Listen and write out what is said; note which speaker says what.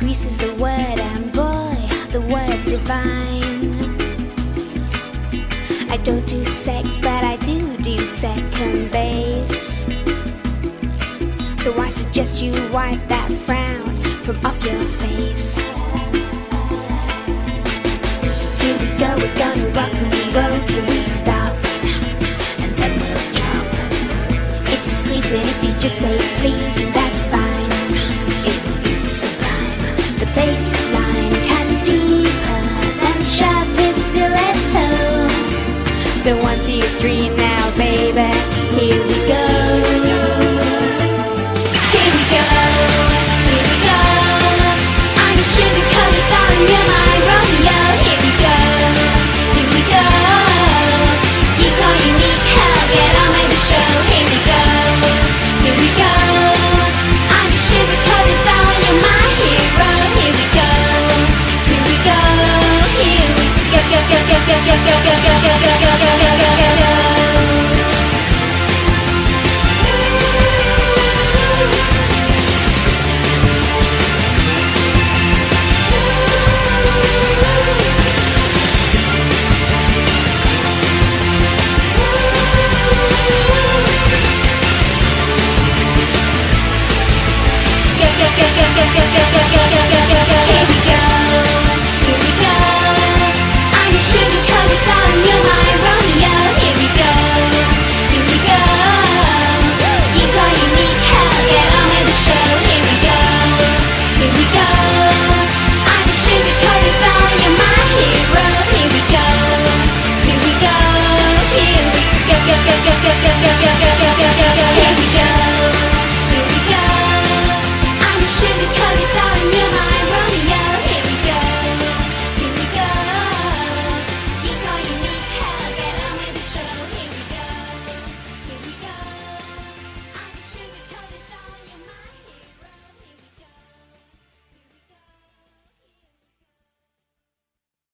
Speaker 1: Grease is the word, and boy, the word's divine. I don't do sex, but I do second base. So I suggest you wipe that frown from off your face. Here we go, we're gonna rock and roll till we stop, and then we'll jump. It's a squeeze, but if you just say please, then that's fine. It will be sublime. The bass line cuts deeper than the sharpest stiletto. So 1, 2, 3 now, baby, here we go. Here we go, here we go. I'm a sugar-coated darling, you're my Romeo. Here we go, here we go. Geek or unique, hell, get on with the show. Here we go, here we go. I'm a sugar-coated darling, you're my hero. Here we go, here we go. Here we go, go, go, go, go, go, go, go, go, go, go, go, go, go, go, go, go. Here we go, here we go. I'm a sugar-coated darling, you're my Romeo. Here we go, here we go. Geek or unique, hell, get on with the show. Here we go, here we go. I'm a sugar-coated darling, you're my hero. Here we go, here we go. Here we go, go, go, go, go, go, go, go, go, go, go, go, go. Here we go.